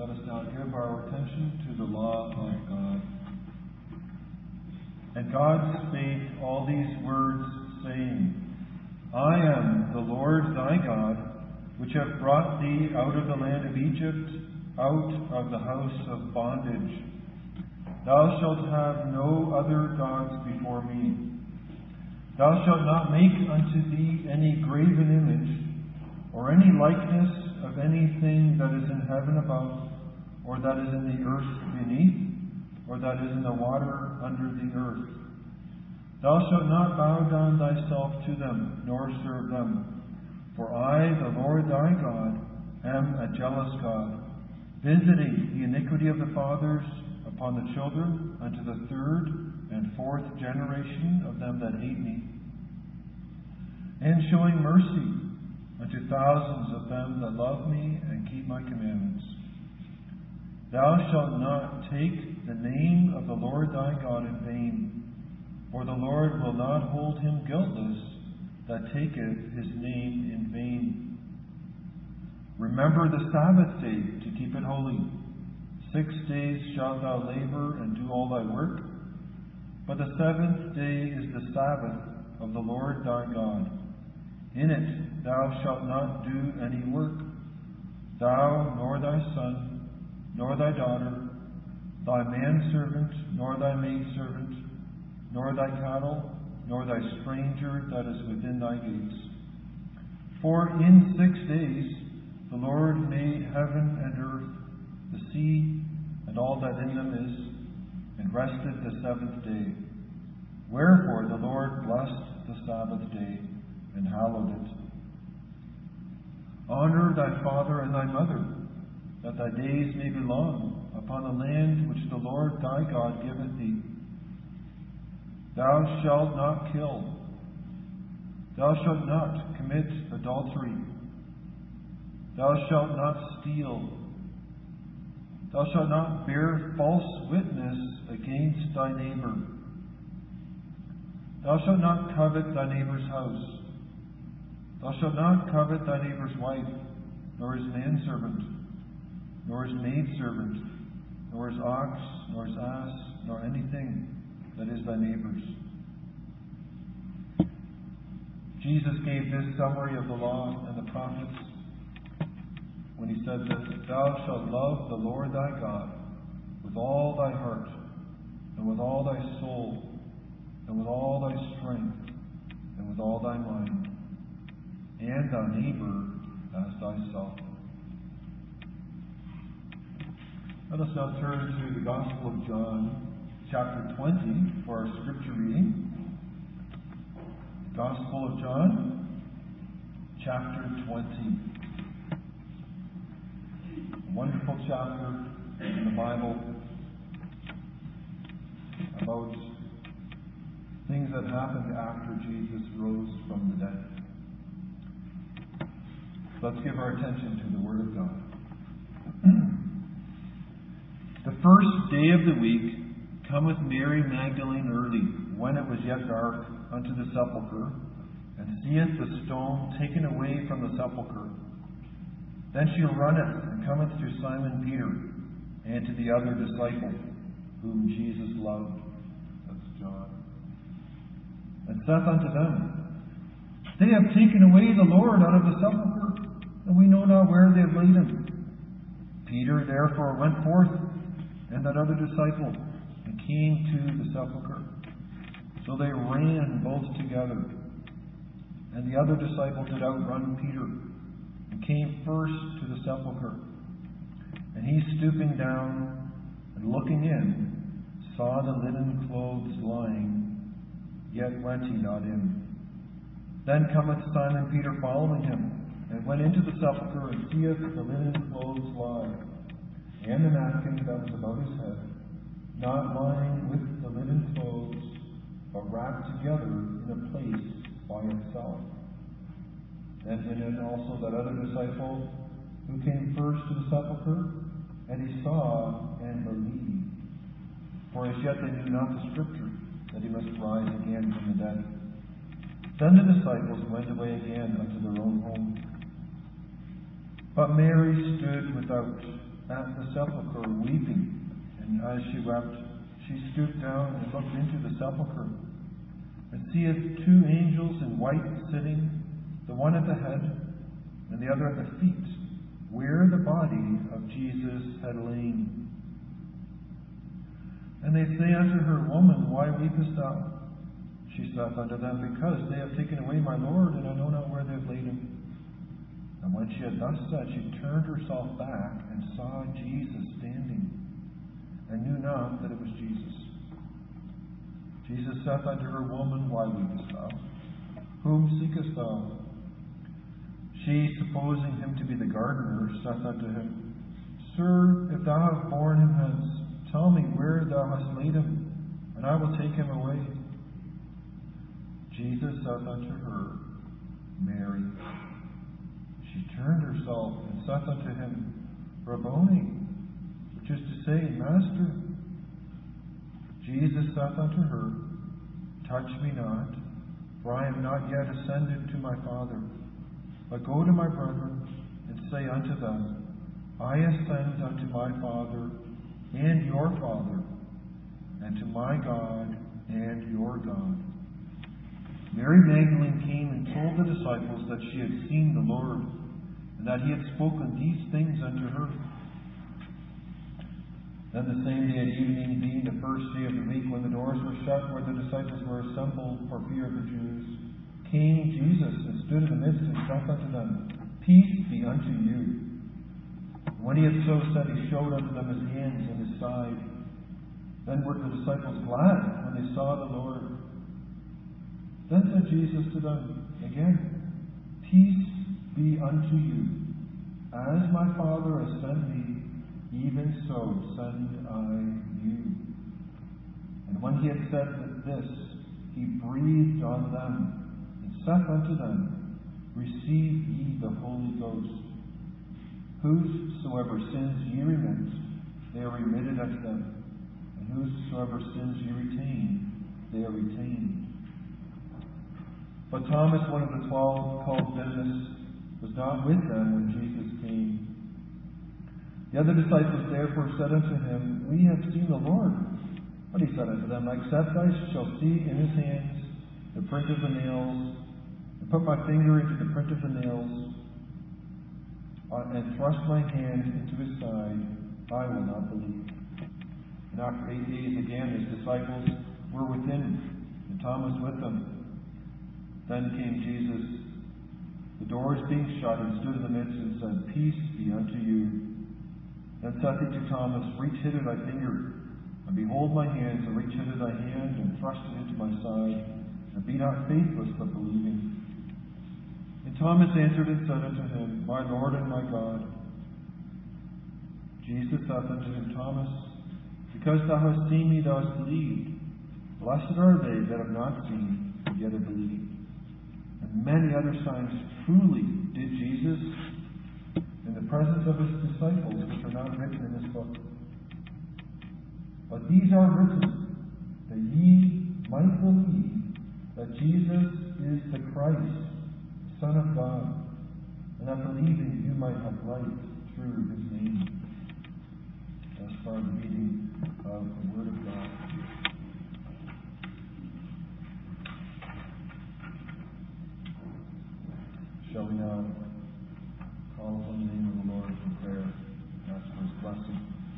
Let us now give our attention to the law of God. And God spake all these words, saying, I am the Lord thy God, which have brought thee out of the land of Egypt, out of the house of bondage. Thou shalt have no other gods before me. Thou shalt not make unto thee any graven image, or any likeness of anything that is in heaven above, or that is in the earth beneath, or that is in the water under the earth. Thou shalt not bow down thyself to them, nor serve them. For I, the Lord thy God, am a jealous God, visiting the iniquity of the fathers upon the children unto the third and fourth generation of them that hate me, and showing mercy unto thousands of them that love me and keep my commandments. Thou shalt not take the name of the Lord thy God in vain, for the Lord will not hold him guiltless that taketh his name in vain. Remember the Sabbath day to keep it holy. 6 days shalt thou labor and do all thy work, but the seventh day is the Sabbath of the Lord thy God. In it thou shalt not do any work, thou, nor thy son, nor thy daughter, thy manservant, nor thy maidservant, nor thy cattle, nor thy stranger that is within thy gates. For in 6 days the Lord made heaven and earth, the sea, and all that in them is, and rested the seventh day. Wherefore the Lord blessed the Sabbath day, and hallowed it. Honor thy father and thy mother, that thy days may be long upon the land which the Lord thy God giveth thee. Thou shalt not kill. Thou shalt not commit adultery. Thou shalt not steal. Thou shalt not bear false witness against thy neighbor. Thou shalt not covet thy neighbor's house. Thou shalt not covet thy neighbor's wife, nor his manservant, nor his maidservant, nor his ox, nor his ass, nor anything that is thy neighbor's. Jesus gave this summary of the law and the prophets when he said that thou shalt love the Lord thy God with all thy heart, and with all thy soul, and with all thy strength, and with all thy mind, and thy neighbor as thyself. Let us now turn to the Gospel of John, chapter 20, for our scripture reading. Gospel of John, chapter 20. A wonderful chapter in the Bible about things that happened after Jesus rose from the dead. Let's give our attention to the Word of God. The first day of the week cometh Mary Magdalene early, when it was yet dark, unto the sepulchre, and seeth the stone taken away from the sepulchre. Then she runneth, and cometh to Simon Peter, and to the other disciple, whom Jesus loved. That's John. And saith unto them, They have taken away the Lord out of the sepulchre, and we know not where they have laid him. Peter therefore went forth, and that other disciple, and came to the sepulchre. So they ran both together. And the other disciple did outrun Peter, and came first to the sepulchre. And he, stooping down and looking in, saw the linen clothes lying, yet went he not in. Then cometh Simon Peter following him, and went into the sepulchre, and seeth the linen clothes lie, and the napkin that was about his head, not lying with the linen clothes, but wrapped together in a place by itself. Then went in also that other disciple, who came first to the sepulchre, and he saw and believed. For as yet they knew not the Scripture, that he must rise again from the dead. Then the disciples went away again unto their own home. But Mary stood without at the sepulchre weeping, and as she wept, she stooped down and looked into the sepulchre, and seeth two angels in white sitting, the one at the head, and the other at the feet, where the body of Jesus had lain. And they say unto her, Woman, why weepest thou? She saith unto them, Because they have taken away my Lord, and I know not where they have laid him. And when she had thus said, she turned herself back and saw Jesus standing, and knew not that it was Jesus. Jesus saith unto her, Woman, why weepest thou? Whom seekest thou? She, supposing him to be the gardener, saith unto him, Sir, if thou have borne him hence, tell me where thou hast laid him, and I will take him away. Jesus saith unto her, Mary. She turned herself and saith unto him, Rabboni, which is to say, Master. Jesus saith unto her, Touch me not, for I am not yet ascended to my Father. But go to my brethren, and say unto them, I ascend unto my Father and your Father, and to my God and your God. Mary Magdalene came and told the disciples that she had seen the Lord, and that he had spoken these things unto her. Then the same day at evening, being the first day of the week, when the doors were shut where the disciples were assembled for fear of the Jews, came Jesus and stood in the midst and saith unto them, Peace be unto you. And when he had so said, he showed unto them his hands and his side. Then were the disciples glad when they saw the Lord. Then said Jesus to them again, Peace be unto you. As my Father has sent me, even so send I you. And when he had said this, he breathed on them, and saith unto them, Receive ye the Holy Ghost. Whosoever sins ye remit, they are remitted unto them. And whosoever sins ye retain, they are retained. But Thomas, one of the 12, called Didymus, was not with them when Jesus came. The other disciples therefore said unto him, We have seen the Lord. But he said unto them, Except I shall see in his hands the print of the nails, and put my finger into the print of the nails, and thrust my hand into his side, I will not believe. And after 8 days again his disciples were within, and Thomas with them. Then came Jesus, the doors being shut, and stood in the midst, and said, Peace be unto you. Then saith he to Thomas, Reach hither thy finger, and behold my hands, and reach hither thy hand, and thrust it into my side, and be not faithless, but believing. And Thomas answered and said unto him, My Lord and my God. Jesus saith unto him, Thomas, because thou hast seen me, thou hast believed. Blessed are they that have not seen, and yet have believed. And many other signs truly did Jesus in the presence of his disciples, which are not written in this book. But these are written, that ye might believe that Jesus is the Christ, Son of God, and that believing you might have life through his name. Thus far the reading of the Word of God. Shall we now call upon the name of the Lord in prayer and ask for his blessing?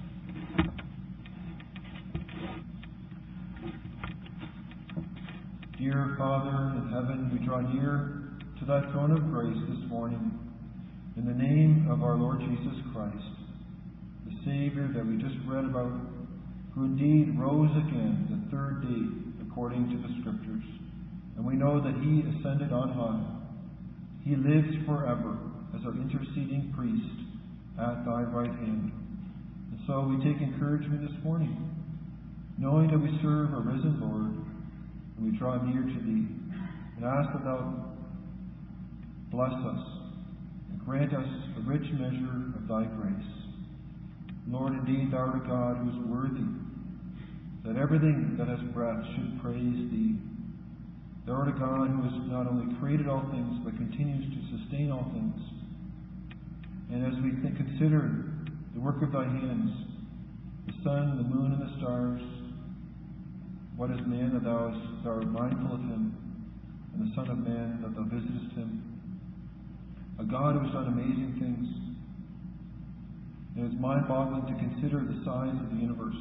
Dear Father in heaven, we draw near to thy throne of grace this morning in the name of our Lord Jesus Christ, the Savior that we just read about, who indeed rose again the third day according to the Scriptures. And we know that he ascended on high. He lives forever as our interceding priest at thy right hand. And so we take encouragement this morning, knowing that we serve a risen Lord, and we draw near to thee, and ask that thou bless us and grant us a rich measure of thy grace. Lord, indeed thou art a God who is worthy, that everything that has breath should praise thee. Thou art a God who has not only created all things, but continues to sustain all things. And as we consider the work of thy hands, the sun, the moon, and the stars, what is man that thou art mindful of him, and the Son of Man that thou visitest him? A God who has done amazing things. And it's mind-boggling to consider the size of the universe,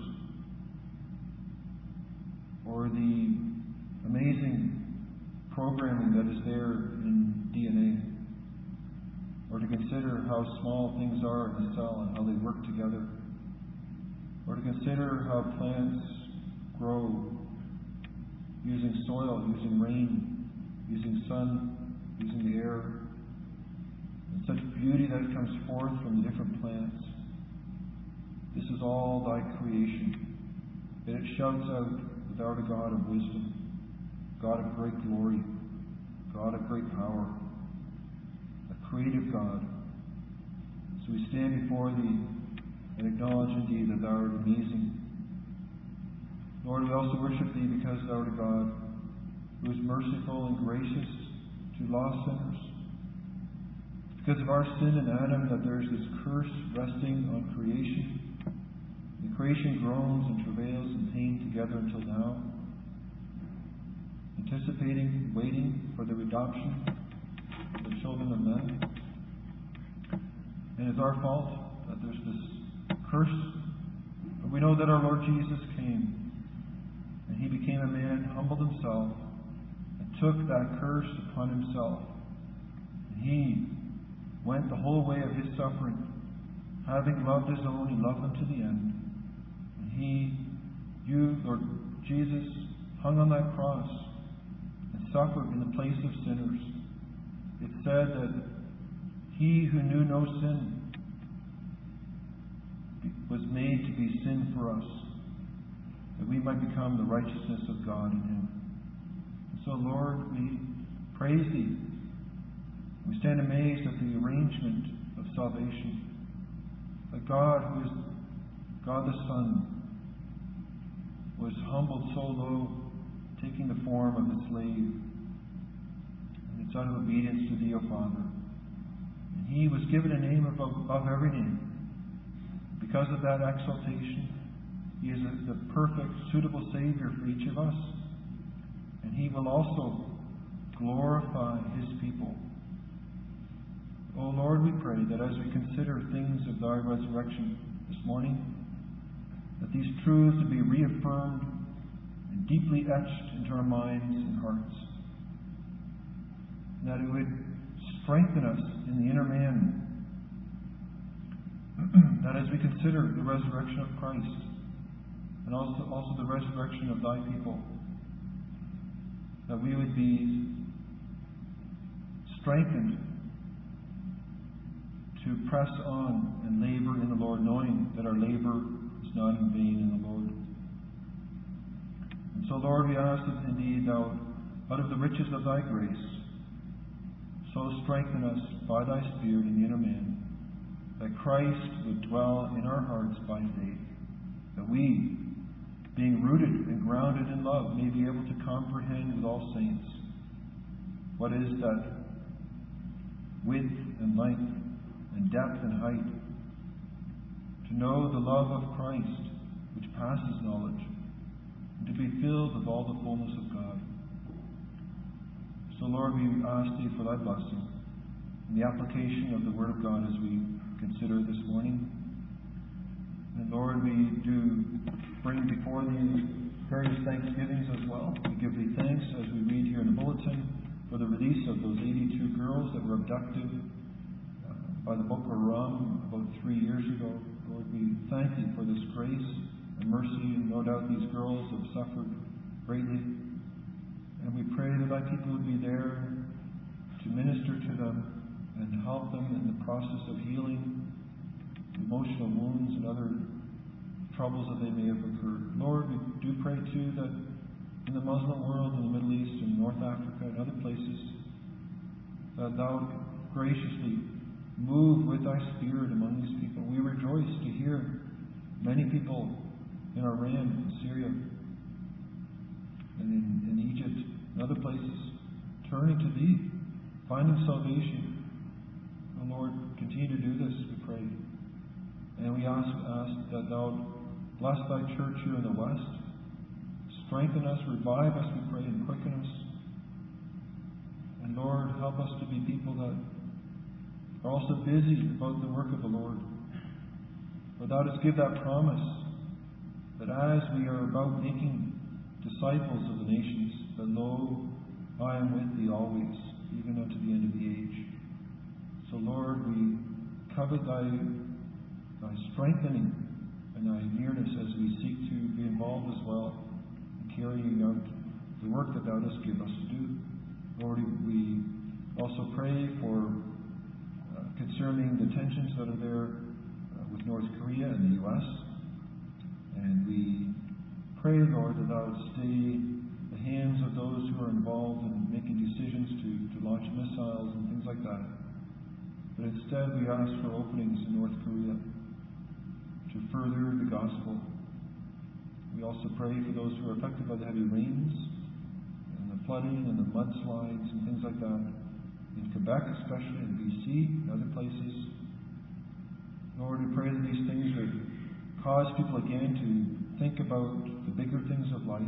or the amazing programming that is there in DNA, or to consider how small things are in the cell and how they work together, or to consider how plants grow using soil, using rain, using sun, using the air, and such beauty that comes forth from the different plants. This is all thy creation. And it shouts out that thou art a God of wisdom, God of great glory, God of great power, a creative God. So we stand before thee and acknowledge indeed that thou art amazing. Lord, we also worship thee because thou art a God who is merciful and gracious to lost sinners. Because of our sin in Adam, that there is this curse resting on creation. The creation groans and travails in pain together until now, anticipating, waiting for the adoption of the children of men. And it's our fault that there's this curse. But we know that our Lord Jesus came, and he became a man, humbled himself, and took that curse upon himself. And he went the whole way of his suffering. Having loved his own, he loved them to the end. And you, Lord Jesus, hung on that cross and suffered in the place of sinners. It said that he who knew no sin was made to be sin for us, that we might become the righteousness of God in him. And so, Lord, we praise thee. We stand amazed at the arrangement of salvation. That God, who is God the Son, was humbled so low, taking the form of a slave. And it's out of obedience to thee, O Father. And he was given a name above every name. Because of that exaltation, he is the perfect, suitable Savior for each of us. And he will also glorify his people. O Lord, we pray that as we consider things of thy resurrection this morning, that these truths would be reaffirmed and deeply etched into our minds and hearts. And that it would strengthen us in the inner man. That as we consider the resurrection of Christ, and also the resurrection of thy people, that we would be strengthened to press on and labor in the Lord, knowing that our labor is not in vain in the Lord. And so, Lord, we ask that indeed thou, out of the riches of thy grace, so strengthen us by thy Spirit in the inner man, that Christ would dwell in our hearts by faith, that we, being rooted and grounded in love, may be able to comprehend with all saints what is that width and length and depth and height, to know the love of Christ, which passes knowledge, and to be filled with all the fullness of God. So, Lord, we ask thee for thy blessing in the application of the Word of God as we consider this morning. And Lord, we do bring before thee various thanksgivings as well. We give thee thanks as we read here in the bulletin for the release of those 82 girls that were abducted by the Boko Haram about 3 years ago. Lord, we thank thee for this grace and mercy, and no doubt these girls have suffered greatly. And we pray that thy people would be there to minister to them and help them in the process of healing emotional wounds and other troubles that they may have occurred. Lord, we do pray too that in the Muslim world, in the Middle East, and North Africa, and other places, that thou graciously move with thy Spirit among these people. We rejoice to hear many people in Iran, in Syria, and in Egypt, and other places, turning to thee, finding salvation. And Lord, continue to do this, we pray. And we ask that thou bless thy church here in the West. Strengthen us, revive us, we pray, and quicken us. And Lord, help us to be people that are also busy about the work of the Lord. For thou dost give that promise that as we are about making disciples of the nations, that lo, I am with thee always, even unto the end of the age. So Lord, we covet thy strengthening and thy nearness as we seek to be involved as well in carrying out the work that thou dost give us to do. Lord, we also pray for concerning the tensions that are there with North Korea and the U.S. And we pray, Lord, that thou would stay the hands of those who are involved in making decisions to launch missiles and things like that. But instead we ask for openings in North Korea to further the gospel. We also pray for those who are affected by the heavy rains and the flooding and the mudslides and things like that. In Quebec, especially in BC and other places. Lord, we pray that these things would cause people again to think about the bigger things of life.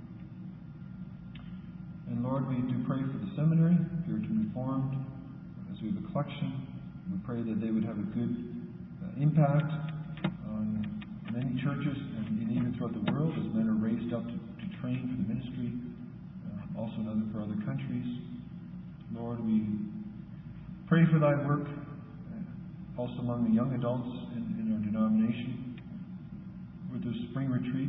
And Lord, we do pray for the seminary, Puritan Reformed, as we have a collection. We pray that they would have a good impact on many churches and even throughout the world as men are raised up to train for the ministry, also for other countries. Lord, we pray for thy work also among the young adults in our denomination with the spring retreat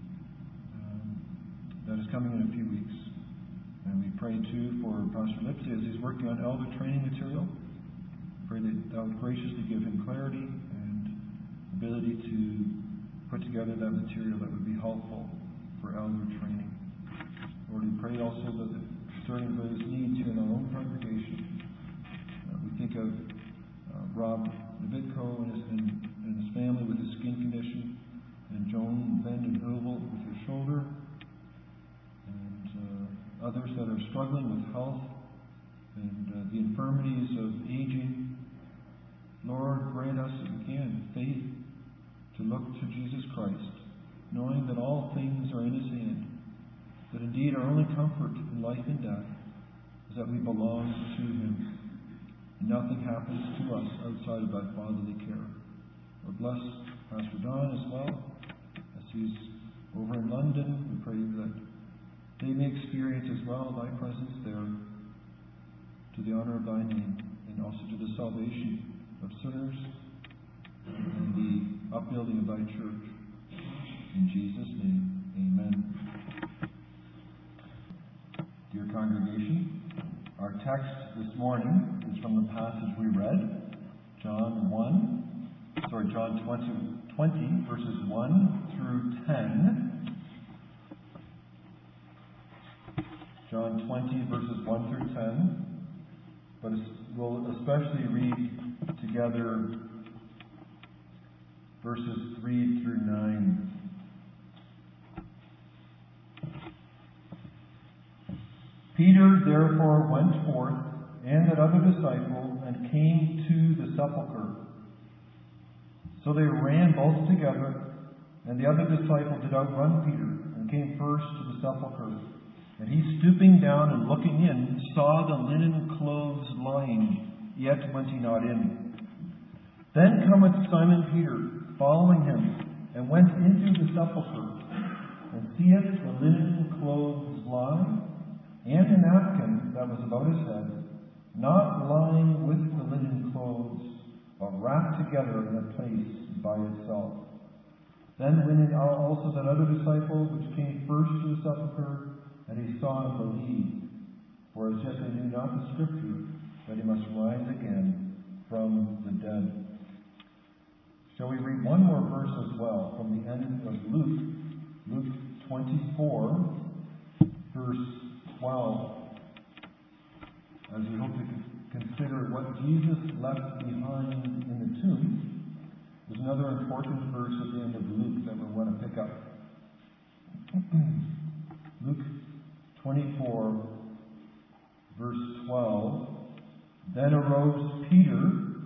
that is coming in a few weeks. And we pray too for Pastor Lipsy as he's working on elder training material. Pray that thou would graciously give him clarity and ability to put together that material that would be helpful for elder training. Lord, we pray also that concerning those needs here in our own congregation, we think of Rob Levitko and his family with his skin condition, and Joan Van den Heuvel with her shoulder, and others that are struggling with health and the infirmities of aging. Lord, grant us again faith to look to Jesus Christ, knowing that all things are in his hand, that indeed our only comfort in life and death is that we belong to him. Nothing happens to us outside of that fatherly care. Lord, bless Pastor Don as well, as he's over in London. We pray that they may experience as well thy presence there, to the honor of thy name, and also to the salvation of sinners and the upbuilding of thy church. In Jesus' name, amen. Dear congregation, our text this morning is from the passage we read, John 20, verses 1 through 10. John 20, verses 1 through 10. But we'll especially read together verses 3 through 9. Peter therefore went forth, and that other disciple, and came to the sepulchre. So they ran both together, and the other disciple did outrun Peter, and came first to the sepulchre. And he, stooping down and looking in, saw the linen clothes lying, yet went he not in. Then cometh Simon Peter, following him, and went into the sepulchre, and seeth the linen clothes lie, and a napkin that was about his head, not lying with the linen clothes, but wrapped together in a place by itself. Then went in also that other disciple, which came first to the sepulchre, and he saw and believed. For as yet they knew not the Scripture, that he must rise again from the dead. Shall we read one more verse as well from the end of Luke 24, verse 12, as we hope to consider what Jesus left behind in the tomb. There's another important verse at the end of Luke that we want to pick up. Luke 24, verse 12. Then arose Peter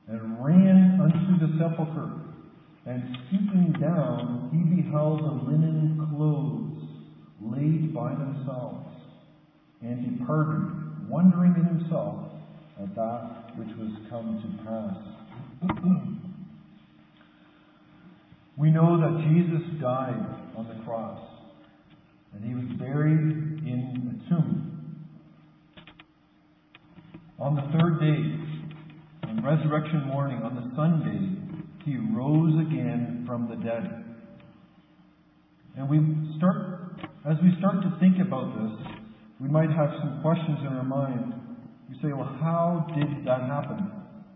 and ran unto the sepulchre. And stooping down, he beheld the linen clothes laid by themselves, and departed, wondering in himself at that which was come to pass. We know that Jesus died on the cross, and he was buried in a tomb. On the third day, on resurrection morning, on the Sunday, he rose again from the dead. And as we start to think about this, we might have some questions in our mind. You say, well, how did that happen?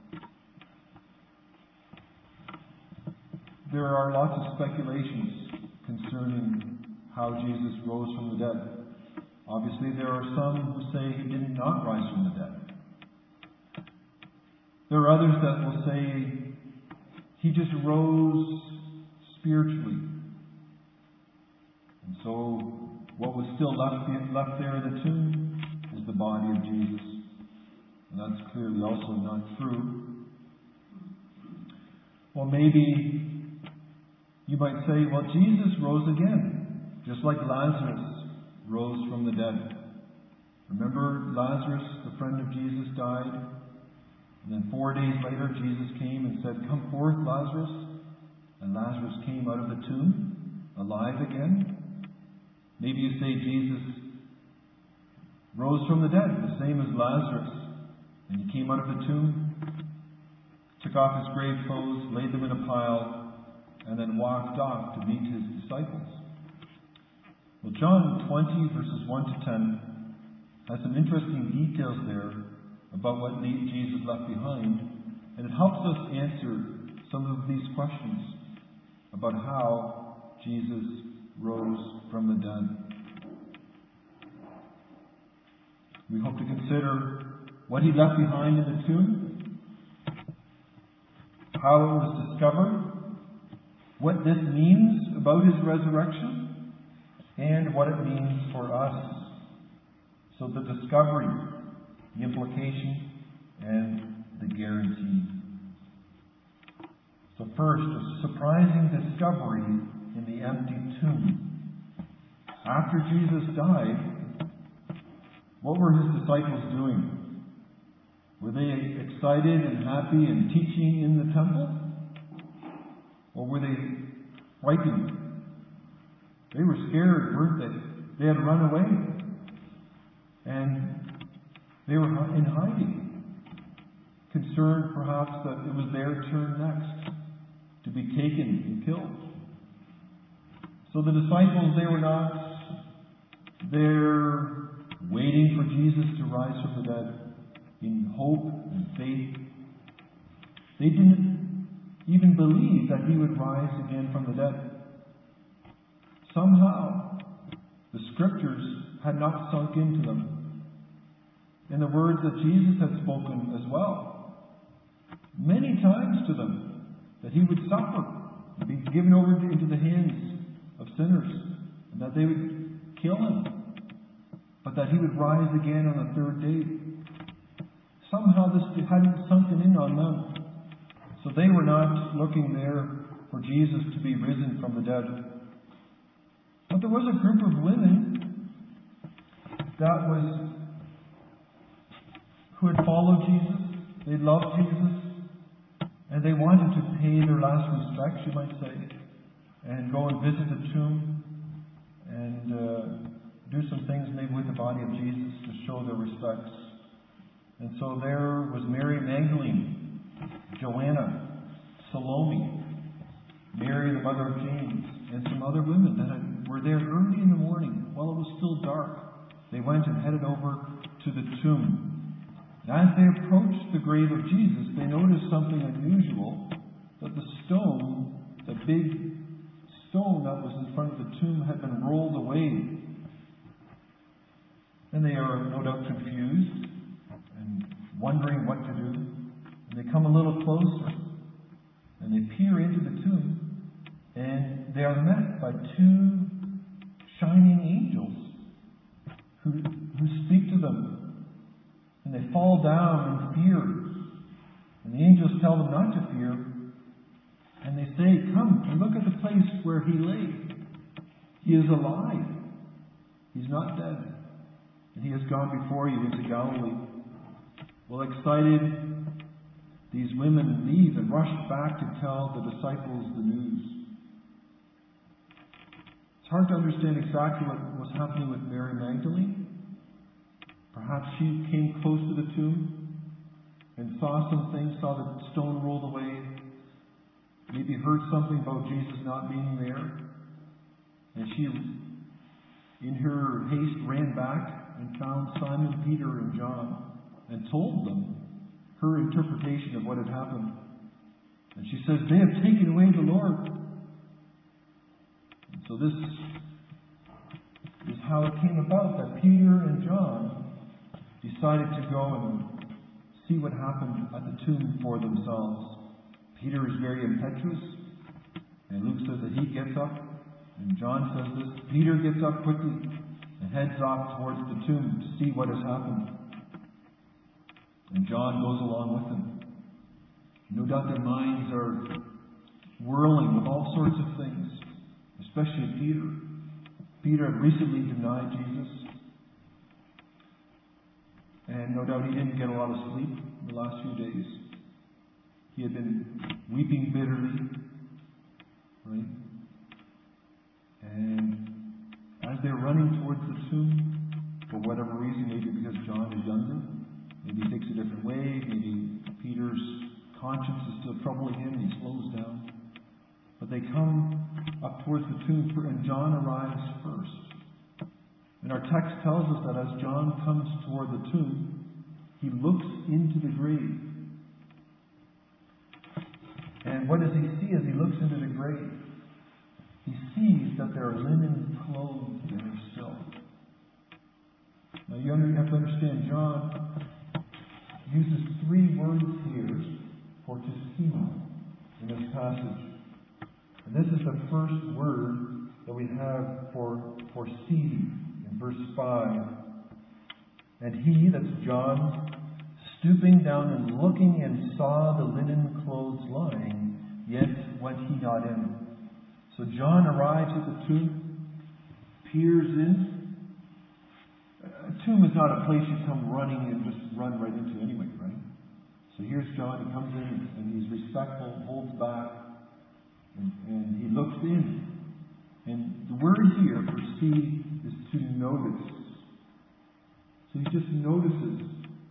There are lots of speculations concerning how Jesus rose from the dead. Obviously, there are some who say he did not rise from the dead. There are others that will say he just rose spiritually. And so, what was still left there in the tomb is the body of Jesus. And that's clearly also not true. Well, maybe you might say, well, Jesus rose again, just like Lazarus rose from the dead. Remember, Lazarus, the friend of Jesus, died. And then 4 days later, Jesus came and said, "Come forth, Lazarus." And Lazarus came out of the tomb, alive again. Maybe you say Jesus rose from the dead, the same as Lazarus. And he came out of the tomb, took off his grave clothes, laid them in a pile, and then walked off to meet his disciples. Well, John 20, verses 1 to 10, has some interesting details there about what Jesus left behind, and it helps us answer some of these questions about how Jesus rose from the dead. We hope to consider what he left behind in the tomb, how it was discovered, what this means about his resurrection, and what it means for us. So the discovery, the implication, and the guarantee. So first, a surprising discovery in the empty tomb. After Jesus died, what were his disciples doing? Were they excited and happy and teaching in the temple? Or were they frightened? They were scared, weren't they? They had run away. And they were in hiding, concerned perhaps that it was their turn next to be taken and killed. So the disciples, they were not there waiting for Jesus to rise from the dead in hope and faith. They didn't even believe that he would rise again from the dead. Somehow, the scriptures had not sunk into them. And the words that Jesus had spoken as well, many times to them, that he would suffer, and be given over into the hands of sinners, and that they would kill him, but that he would rise again on the third day. Somehow this hadn't sunken in on them. So they were not looking there for Jesus to be risen from the dead. But there was a group of women who had followed Jesus. They loved Jesus. And they wanted to pay their last respects, you might say, and go and visit the tomb and do some things maybe with the body of Jesus to show their respects. And so there was Mary Magdalene, Joanna, Salome, Mary, the mother of James, and some other women that were there early in the morning while it was still dark. They went and headed over to the tomb. And as they approached the grave of Jesus, they noticed something unusual, that the stone, the big stone that was in front of the tomb, had been rolled away. And they are no doubt confused and wondering what to do. And they come a little closer and they peer into the tomb, and they are met by two shining angels who speak to them. And they fall down in fear. And And the angels tell them not to fear. And they say, come and look at the place where he lay. He is alive. He's not dead. And he has gone before you into Galilee. Well, excited, these women leave and rush back to tell the disciples the news. It's hard to understand exactly what was happening with Mary Magdalene. Perhaps she came close to the tomb and saw some things, saw the stone rolled away, maybe heard something about Jesus not being there. And she, in her haste, ran back and found Simon, Peter, and John and told them her interpretation of what had happened. And she says, they have taken away the Lord. And so this is how it came about that Peter and John decided to go and see what happened at the tomb for themselves. Peter is very impetuous, and Luke says that he gets up, and John says this. Peter gets up quickly and heads off towards the tomb to see what has happened. And John goes along with him. No doubt their minds are whirling with all sorts of things, especially Peter. Peter had recently denied Jesus. And no doubt he didn't get a lot of sleep in the last few days. He had been weeping bitterly. Right? And as they're running towards the tomb, for whatever reason, maybe because John is younger, maybe he takes a different way, maybe Peter's conscience is still troubling him, he slows down. But they come up towards the tomb, and John arrives first. And our text tells us that as John comes toward the tomb, he looks into the grave. And what does he see as he looks into the grave? He sees that there are linen clothes there still. Now you have to understand, John uses 3 words here for to see in this passage. And this is the first word that we have for see in verse 5. And he, that's John, stooping down and looking and saw the linen clothes lying, yet went he not in. So John arrives at the tomb, peers in. A tomb is not a place you come running and just run right into anyway, right? So here's John, he comes in and he's respectful, holds back, and he looks in. And the word here for see is to notice. So he just notices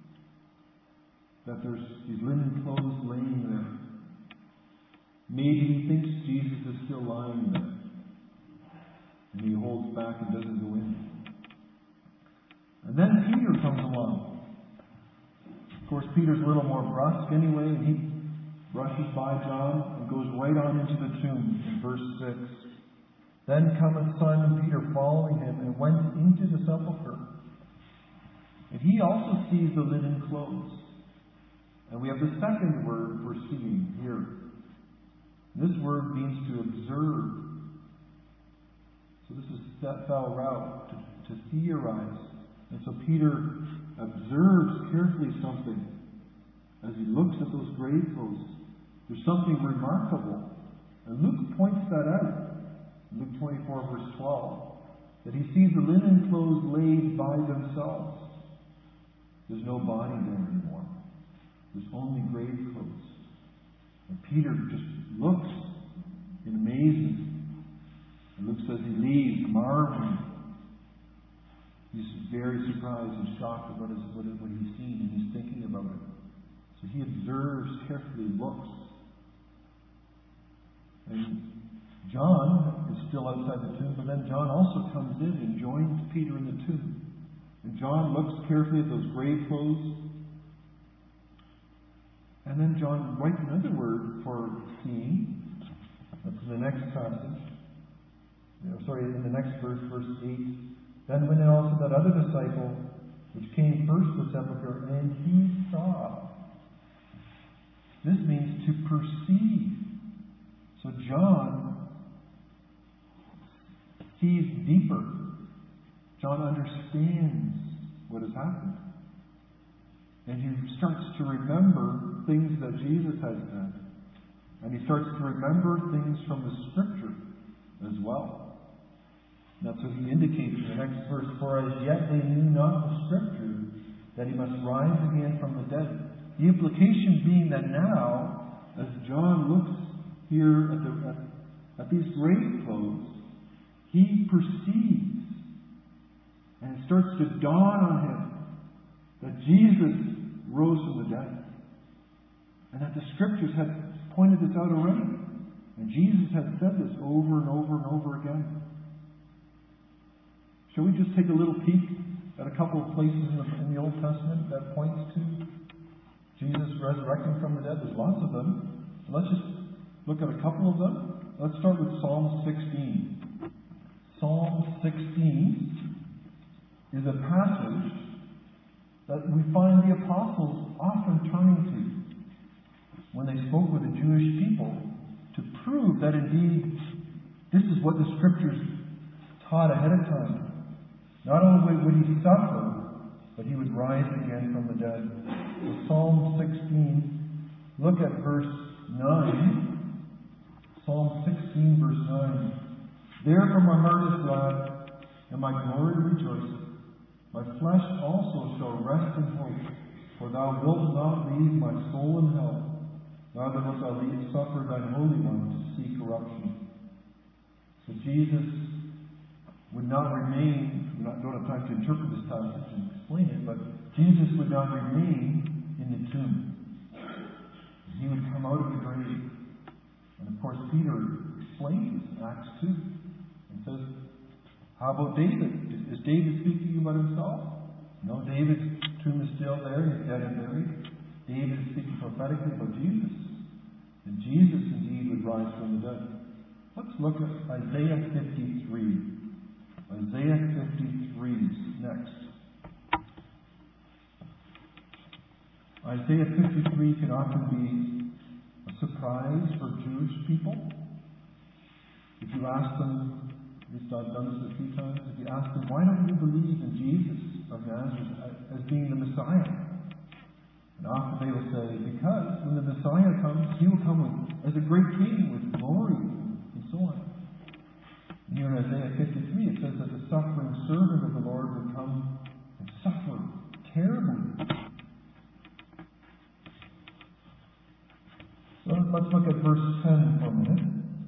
that there's these linen clothes laying there. Maybe he thinks Jesus is still lying there. And he holds back and doesn't go in. And then Peter comes along. Of course, Peter's a little more brusque anyway, and he brushes by John and goes right on into the tomb in verse 6. Then cometh Simon Peter following him and went into the sepulchre. And he also sees the linen clothes. And we have the second word for seeing here. This word means to observe. So this is thou to theorize. And so Peter observes carefully something as he looks at those grave clothes. There's something remarkable. And Luke points that out. Luke 24, verse 12. That he sees the linen clothes laid by themselves. There's no body there anymore. There's only grave clothes. And Peter just looks in amazement. And Luke says he leaves marveling. He's very surprised and shocked at what he's seen, and he's thinking about it. So he observes carefully, looks. And John is still outside the tomb, but then John also comes in and joins Peter in the tomb. And John looks carefully at those grave clothes. And then John writes another word for seeing. That's in the next passage. In the next verse, verse 8. Then went in also that other disciple, which came first to the sepulchre, and he saw. This means to perceive. So John sees deeper. John understands what has happened. And he starts to remember things that Jesus has said. And he starts to remember things from the Scripture as well. That's what he indicates in the next verse. For as yet they knew not the Scripture, that he must rise again from the dead. The implication being that now, as John looks here at these grave clothes, he perceives, and it starts to dawn on him, that Jesus rose from the dead. And that the Scriptures had pointed this out already. And Jesus had said this over and over and over again. Shall we just take a little peek at a couple of places in the Old Testament that points to Jesus resurrecting from the dead? There's lots of them. So let's just look at a couple of them. Let's start with Psalm 16. Psalm 16 is a passage that we find the apostles often turning to when they spoke with the Jewish people to prove that indeed this is what the Scriptures taught ahead of time. Not only would he suffer, but he would rise again from the dead. So Psalm 16, look at verse 9. Psalm 16, verse 9. Therefore my heart is glad, and my glory rejoices. My flesh also shall rest in hope, for thou wilt not leave my soul in hell, neither wilt thou suffer thine Holy One to see corruption. So Jesus would not remain, we don't have time to interpret this passage and explain it, but Jesus would not remain in the tomb. He would come out of the grave. And of course Peter explains this in Acts 2 and says, how about David? Is David speaking about himself? No, David's tomb is still there. He's dead and buried. David is speaking prophetically about Jesus. And Jesus indeed would rise from the dead. Let's look at Isaiah 53. Isaiah 53 next. Isaiah 53 can often be a surprise for Jewish people. If you ask them, at least I've done this a few times, if you ask them, why don't you believe in Jesus of Nazareth as being the Messiah? And often they will say, because when the Messiah comes, he will come as a great king with glory and so on. And here in Isaiah 53 it says that the suffering servant of the Lord would come and suffer terribly. So let's look at verse 10 for a minute.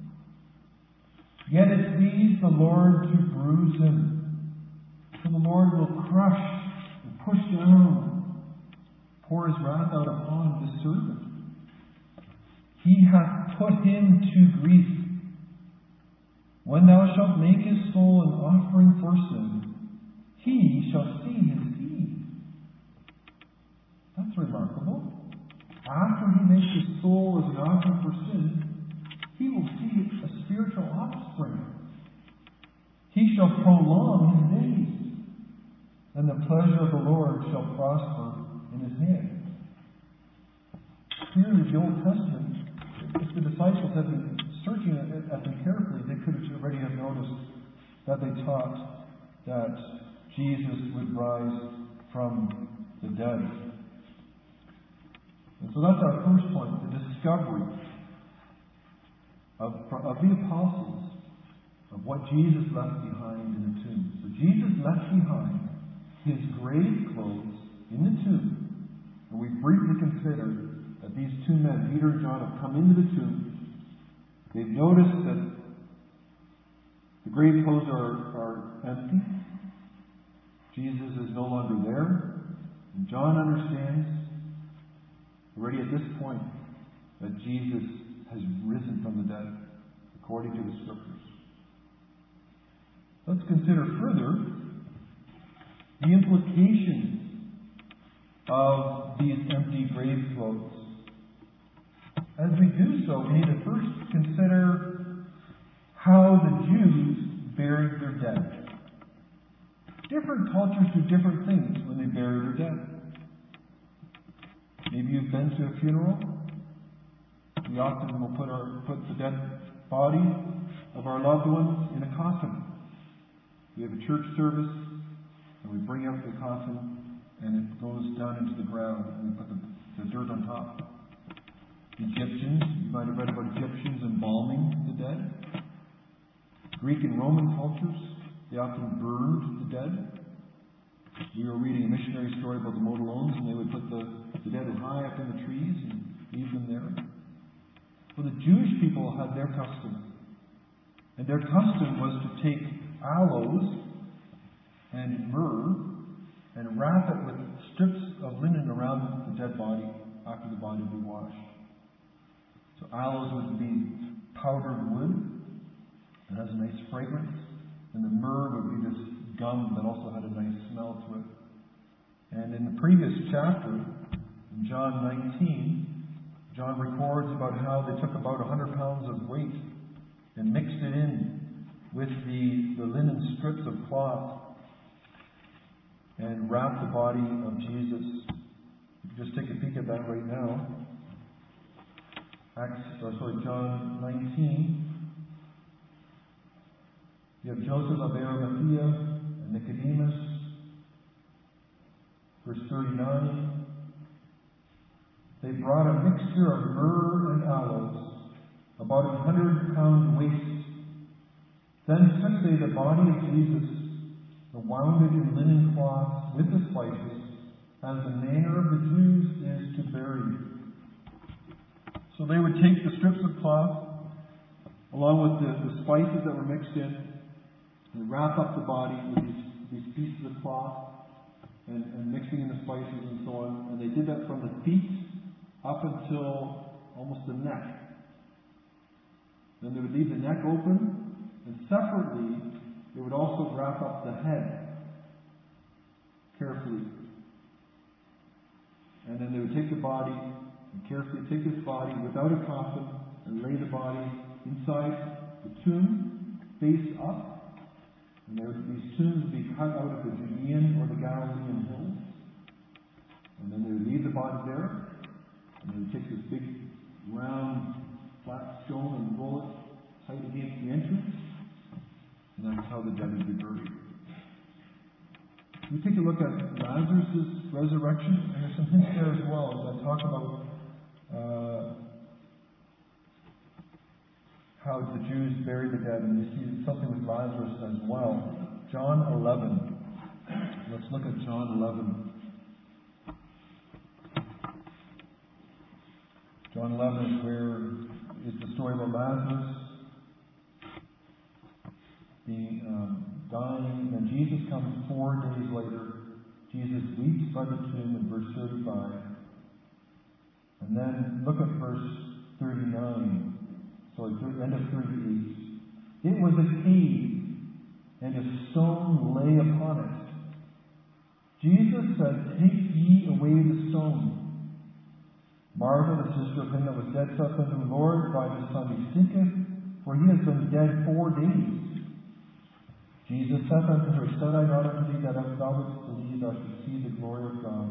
Yet it pleased the Lord to bruise him. So the Lord will crush and push down, pour his wrath out upon his servant. He hath put him to grief. When thou shalt make his soul an offering for sin, he shall see his seed. That's remarkable. After he makes his soul as an offering for sin, he will see a spiritual offspring. He shall prolong his days, and the pleasure of the Lord shall prosper in his hand. Here in the Old Testament, if the disciples had been searching at them carefully, they could have already have noticed that they taught that Jesus would rise from the dead. And so that's our first point, the discovery of the apostles of what Jesus left behind in the tomb. So Jesus left behind his grave clothes in the tomb. And we briefly considered that these two men, Peter and John, have come into the tomb. They've noticed that the grave clothes are empty. Jesus is no longer there. And John understands already at this point that Jesus has risen from the dead, according to the Scriptures. Let's consider further the implications of these empty grave clothes. As we do so, we need to first consider how the Jews buried their dead. Different cultures do different things when they bury their dead. Maybe you've been to a funeral. We often will put the dead body of our loved ones in a coffin. We have a church service, and we bring out the coffin, and it goes down into the ground, and we put the dirt on top. Egyptians, you might have read about Egyptians embalming the dead. Greek and Roman cultures, they often burned the dead. We were reading a missionary story about the Modelones, and they would put the dead high up in the trees and leave them there. Well, the Jewish people had their custom. And their custom was to take aloes and myrrh and wrap it with strips of linen around the dead body after the body would be washed. So aloes would be powdered wood. It has a nice fragrance. And the myrrh would be this gum that also had a nice smell to it. And in the previous chapter, in John 19, John records about how they took about 100 pounds of weight and mixed it in with the linen strips of cloth and wrapped the body of Jesus. You can just take a peek at that right now. John 19. You have Joseph of Arimathea and Nicodemus. Verse 39. They brought a mixture of myrrh and aloes, about 100-pound weight. Then took they the body of Jesus, and wound it in linen cloths with the spices, as the manner of the Jews is to bury. So they would take the strips of cloth, along with the spices that were mixed in, and wrap up the body with these pieces of cloth, and mixing in the spices and so on. And they did that from the feet up until almost the neck. Then they would leave the neck open, and separately, they would also wrap up the head carefully. And then they would take the body, and carefully take this body without a coffin, and lay the body inside the tomb, face up. And these tombs would be cut out of the Judean or the Galilean hills. And then they would leave the body there, and they would take this big, round, flat stone and roll it tight against the entrance. And that's how the dead would be buried. We take a look at Lazarus' resurrection, and there's some hints there as well that talk about how the Jews buried the dead, and you see something with Lazarus as well. John 11. Let's look at John 11. John 11 is where is the story about Lazarus being dying, and Jesus comes 4 days later. Jesus weeps by the tomb in verse 35. And then look at verse 39. End of 38. It was a cave, and a stone lay upon it. Jesus said, "Take ye away the stone." Martha, the sister of him that was dead, said unto him, "Lord, by the Son he sinketh, for he has been dead 4 days." Jesus saith unto her, "Said I not unto thee that if thou wouldst believe, thou shouldst see the glory of God?"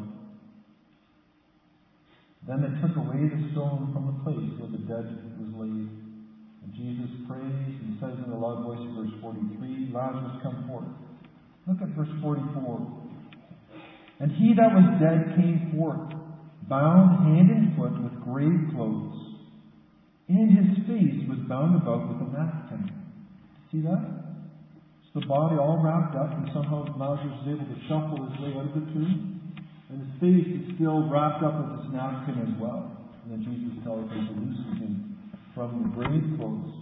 Then they took away the stone from the place where the dead was laid. And Jesus prays and says in a loud voice in verse 43, "Lazarus, come forth." Look at verse 44. And he that was dead came forth, bound hand and foot with grave clothes, and his face was bound about with a napkin. See that? So the body all wrapped up, and somehow Lazarus is able to shuffle his way out of the tomb, and his face is still wrapped up with this napkin as well. And then Jesus tells us to loosen him from the grave clothes.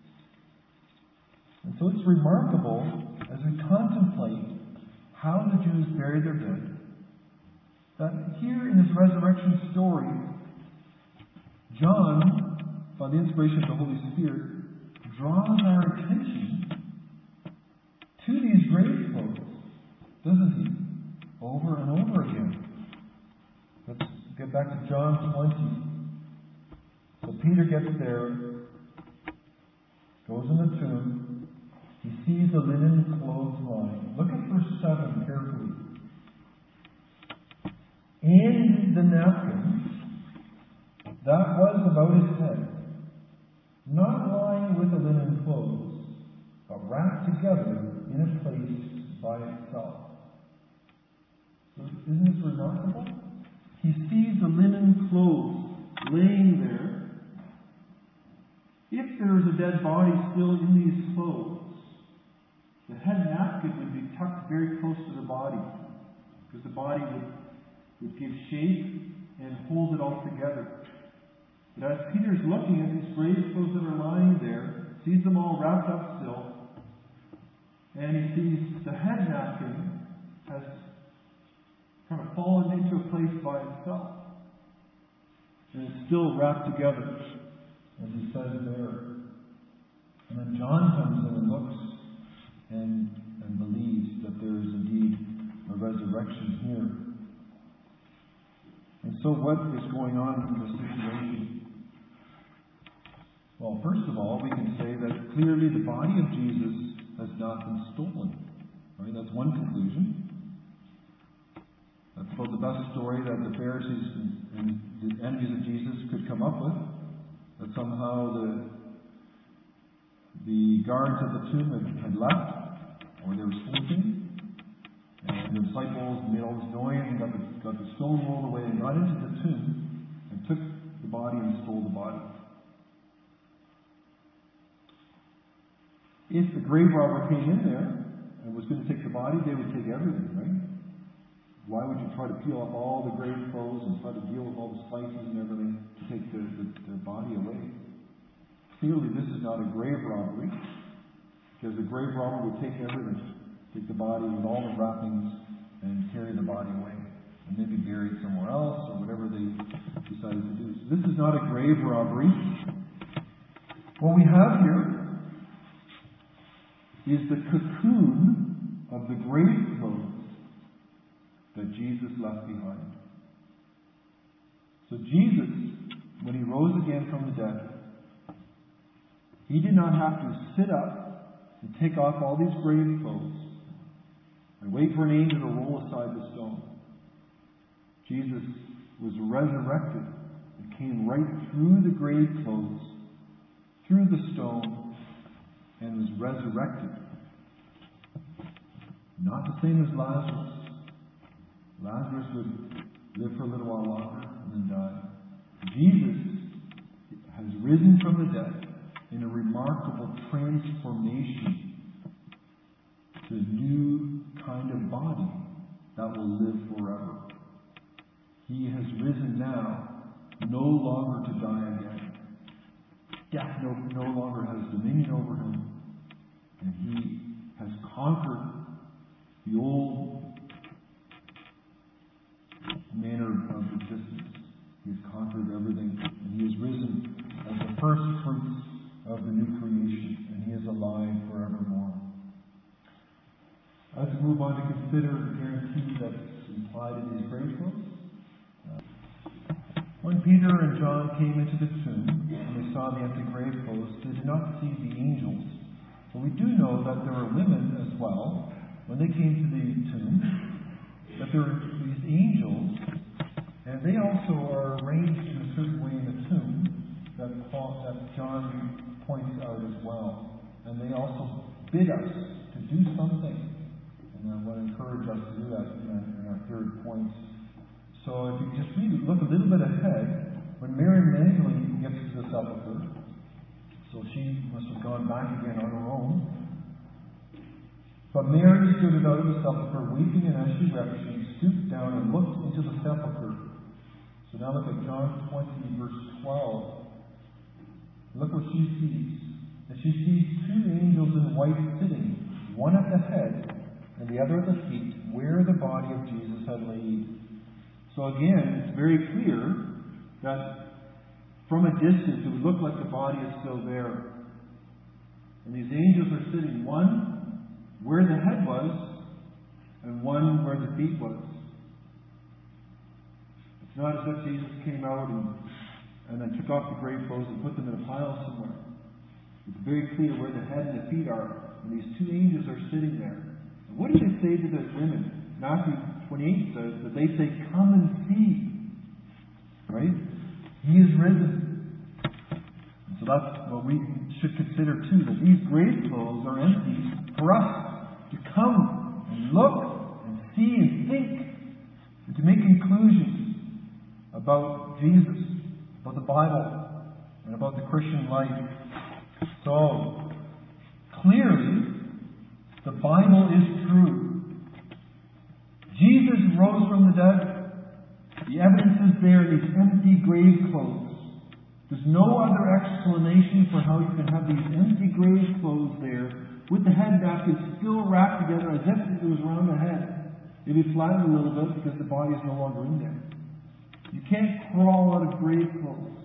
And so it's remarkable as we contemplate how the Jews buried their dead, that here in this resurrection story, John, by the inspiration of the Holy Spirit, draws our attention to these grave clothes, doesn't he? Over and over again. Let's get back to John 20. So Peter gets there, goes in the tomb, he sees the linen clothes lying. Look at verse 7 carefully. And the napkin that was about his head, not lying with the linen clothes, but wrapped together in a place by itself. Isn't this remarkable? He sees the linen clothes laying there, if there was a dead body still in these clothes, the head napkin would be tucked very close to the body, because the body would give shape and hold it all together. But as Peter's looking at these grave clothes that are lying there, sees them all wrapped up still, and he sees the head napkin has kind of fallen into a place by itself. And it's still wrapped together, as he says there. And then John comes in and looks and believes that there is indeed a resurrection here. And so what is going on in this situation? Well, first of all, we can say that clearly the body of Jesus has not been stolen. Right? That's one conclusion. That's about the best story that the Pharisees and the enemies of Jesus could come up with. That somehow the guards at the tomb had left, or they were sleeping, and the disciples made all this noise and got the stone rolled away and got into the tomb and took the body and stole the body. If the grave robber came in there and was going to take the body, they would take everything, right? Why would you try to peel off all the grave clothes and try to deal with all the spices and everything to take their body away? Clearly, this is not a grave robbery, because the grave robber would take everything, take the body with all the wrappings and carry the body away, and maybe bury it somewhere else or whatever they decided to do. So this is not a grave robbery. What we have here is the cocoon of the grave clothes that Jesus left behind. So Jesus, when he rose again from the dead, he did not have to sit up and take off all these grave clothes and wait for an angel to roll aside the stone. Jesus was resurrected and came right through the grave clothes, through the stone, and was resurrected. Not the same as Lazarus. Lazarus would live for a little while longer and then die. Jesus has risen from the dead in a remarkable transformation to a new kind of body that will live forever. He has risen now, no longer to die again. Death no longer has dominion over him, and he has conquered the old manner of existence. He has conquered everything, and he has risen as the first fruits of the new creation, and he is alive forevermore. As we move on to consider the guarantee that's implied in these grave clothes, when Peter and John came into the tomb and they saw the empty grave clothes, they did not see the angels. But we do know that there were women as well, when they came to the tomb, that there were these angels, and they also are arranged in a certain way in the tomb that John points out as well. And they also bid us to do something. And I want to encourage us to do that in our third point. So if you just look a little bit ahead, when Mary Magdalene gets to the sepulchre, so she must have gone back again on her own. But Mary stood out of the sepulchre, weeping, and as she wept, she stooped down and looked into the sepulchre. So now look at John 20, verse 12. Look what she sees. And she sees two angels in white sitting, one at the head and the other at the feet, where the body of Jesus had laid. So again, it's very clear that from a distance it would look like the body is still there. And these angels are sitting, one where the head was and one where the feet was. It's not as if Jesus came out and then took off the grave clothes and put them in a pile somewhere. It's very clear where the head and the feet are, and these two angels are sitting there. And what do they say to the women? Matthew 28 says that they say, "Come and see." Right? He is risen. And so that's what we should consider too, that these grave clothes are empty for us to come and look and see and think and to make conclusions about Jesus, about the Bible, and about the Christian life. So, clearly, the Bible is true. Jesus rose from the dead. The evidence is there in these empty grave clothes. There's no other explanation for how you can have these empty grave clothes there with the head basket still wrapped together as if it was around the head. It'd be flattened a little bit because the body is no longer in there. You can't crawl out of grave clothes.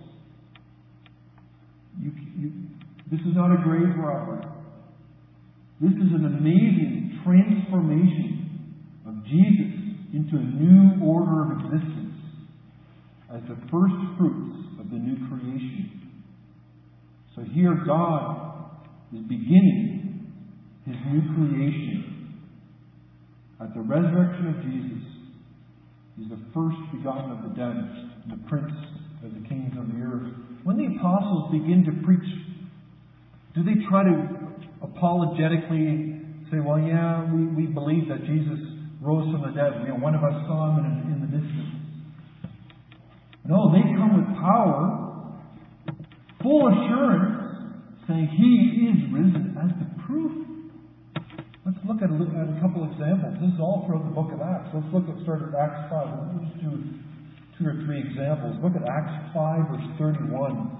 This is not a grave robbery. This is an amazing transformation of Jesus into a new order of existence as the first fruits of the new creation. So here God is beginning His new creation. At the resurrection of Jesus, He's the first begotten of the dead, and the prince of the kings of the earth. When the apostles begin to preach, do they try to apologetically say, well, yeah, we believe that Jesus rose from the dead. One of us saw Him in the distance. No, they come with power, full assurance, saying He is risen as the proof. Let's look at a couple examples. This is all throughout the book of Acts. Let's start at Acts 5. Let's just do 2 or 3 examples. Look at Acts 5, verse 31.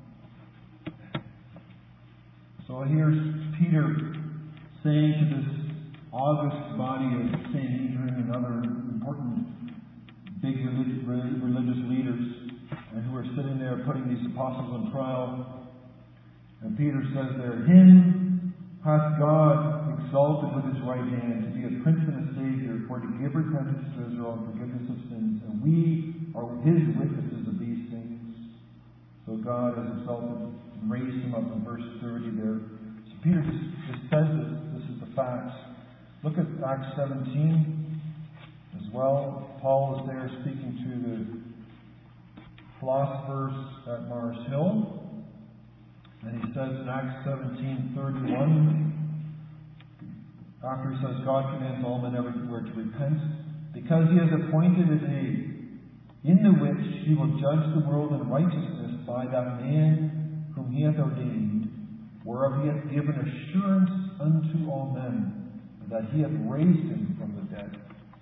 So here's Peter saying to this august body of Sanhedrin and other important big religious leaders and who are sitting there putting these apostles on trial. And Peter says there, Him hath God exalted with His right hand to be a Prince and a Savior, for to give repentance to Israel and forgiveness of sins. And we are His witnesses of these things. So God has exalted and raised Him up in verse 30 there. So Peter just says this is the facts. Look at Acts 17 as well. Paul is there speaking to the philosophers at Mars Hill. And he says in Acts 17:31, after he says, God commands all men everywhere to repent, because He has appointed a day in the which He will judge the world in righteousness by that man whom He hath ordained, whereof He hath given assurance unto all men, that He hath raised Him from the dead.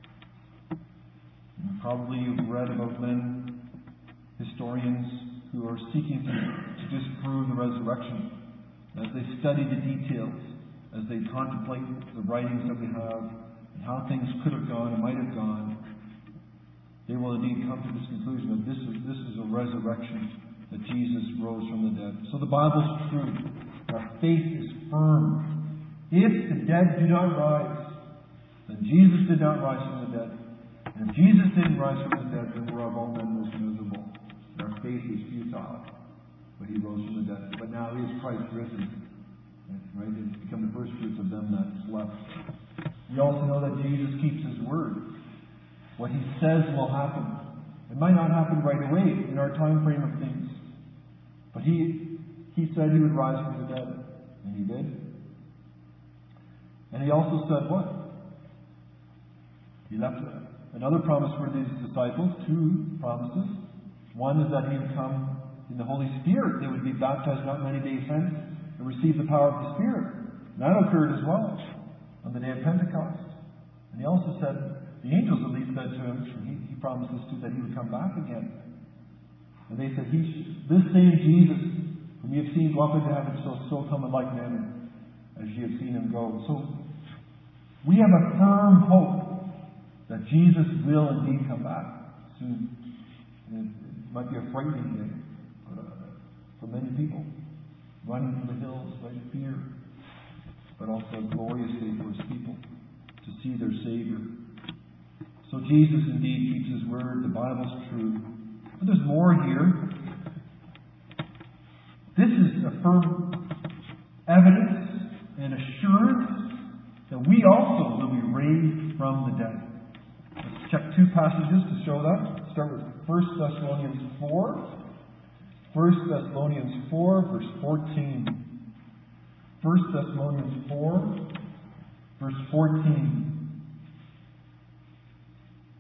And probably you've read about men, historians, who are seeking to disprove the resurrection. As they study the details, as they contemplate the writings that we have, and how things could have gone and might have gone, they will indeed come to this conclusion that this is a resurrection, that Jesus rose from the dead. So the Bible's true. Our faith is firm. If the dead do not rise, then Jesus did not rise from the dead. And if Jesus didn't rise from the dead, then we're of all men most miserable. Our faith is futile. But He rose from the dead. But now is Christ risen. Right? It's become the first fruits of them that slept. We also know that Jesus keeps His word. What He says will happen. It might not happen right away in our time frame of things. But He said He would rise from the dead. And He did. And He also said what? He left another promise for these disciples, 2 promises. One is that He would come in the Holy Spirit. They would be baptized not many days hence and receive the power of the Spirit. And that occurred as well on the day of Pentecost. And He also said, the angels at least said to Him, He promised this too, that He would come back again. And they said, this same Jesus, whom ye have seen go up into heaven, shall so come in like manner as ye have seen Him go. So we have a firm hope that Jesus will indeed come back soon. And it might be a frightening day for many people, running from the hills by fear, but also a glorious day for His people to see their Savior. So Jesus indeed keeps His word. The Bible's true. But there's more here. This is a firm evidence and assurance that we also will be raised from the dead. Let's check 2 passages to show that. Start with 1 Thessalonians 4. 1 Thessalonians 4, verse 14. 1 Thessalonians 4, verse 14.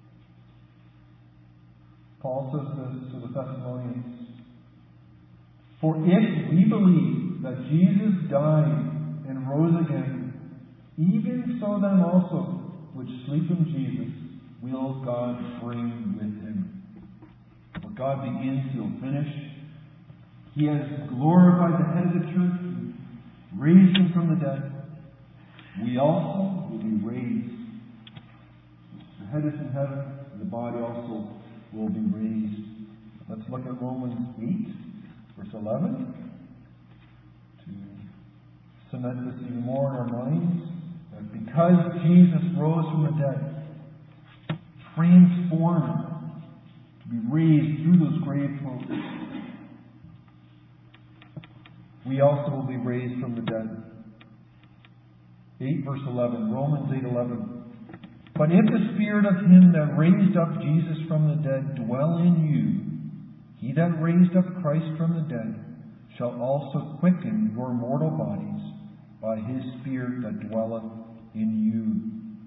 Paul says this to the Thessalonians. For if we believe that Jesus died and rose again, even so them also which sleep in Jesus will God bring with him. What God begins, he'll finish. He has glorified the head of the church, raised him from the dead. We also will be raised. The head is in heaven, the body also will be raised. Let's look at Romans 8, verse 11, to cement this even more in our minds. That because Jesus rose from the dead, transformed to be raised through those grave clothes, we also will be raised from the dead. 8 verse 11, Romans 8:11. But if the Spirit of him that raised up Jesus from the dead dwell in you, he that raised up Christ from the dead shall also quicken your mortal bodies by his Spirit that dwelleth in you.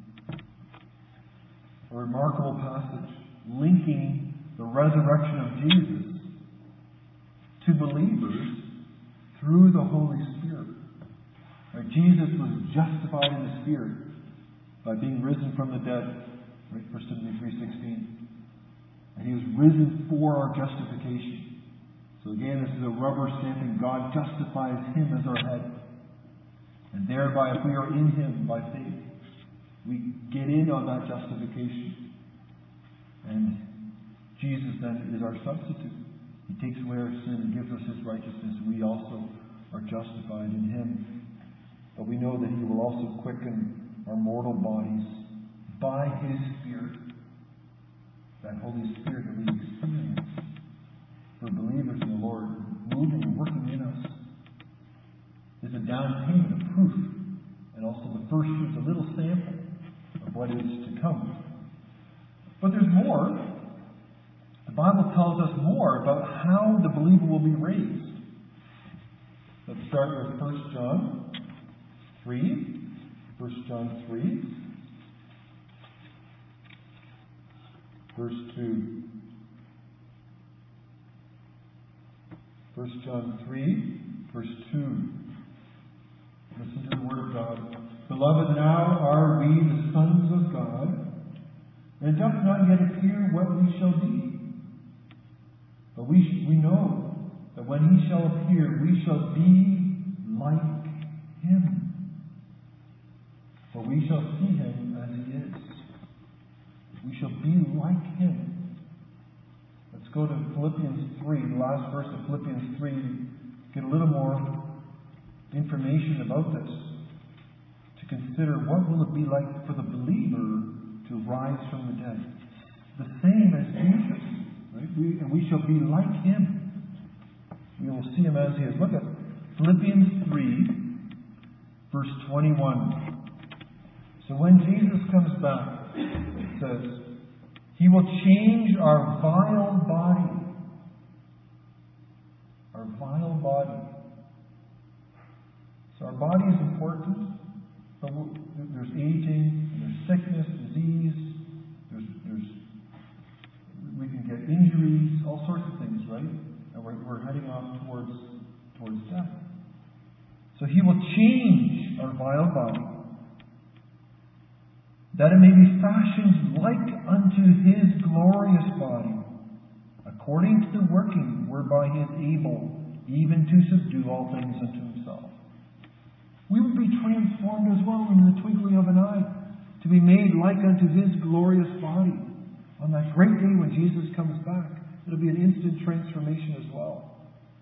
A remarkable passage linking the resurrection of Jesus to believers through the Holy Spirit. Right? Jesus was justified in the Spirit by being risen from the dead. Right? 1 Timothy 3:16. And he was risen for our justification. So again, this is a rubber stamping. God justifies him as our head. And thereby, if we are in him by faith, we get in on that justification. And Jesus then is our substitute. He takes away our sin and gives us his righteousness. We also are justified in him. But we know that he will also quicken our mortal bodies by his Spirit. That Holy Spirit that we experience for believers in the Lord, moving and working in us, is a down payment, a proof, and also the first fruits, a little sample of what is to come. But there's more. The Bible tells us more about how the believer will be raised. Let's start with 1 John 3. 1 John 3, verse 2. 1 John 3, verse 2. Listen to the Word of God. Beloved, now are we the sons of God, and it doth not yet appear what we shall be. But we know that when he shall appear, we shall be like him. For we shall see him as he is. We shall be like him. Let's go to Philippians 3, the last verse of Philippians 3, to get a little more information about this. To consider what will it be like for the believer to rise from the dead. The same as Jesus. Right? And we shall be like him. We will see him as he is. Look at Philippians 3, verse 21. So when Jesus comes back, it says, he will change our vile body. Our vile body. So our body is important, but there's aging, and there's sickness, disease, we can get injuries, all sorts of things, right? And we're heading off towards death. So he will change our vile body, that it may be fashioned like unto his glorious body, according to the working whereby he is able even to subdue all things unto himself. We will be transformed as well in the twinkling of an eye, to be made like unto his glorious body. On that great day when Jesus comes back, it'll be an instant transformation as well.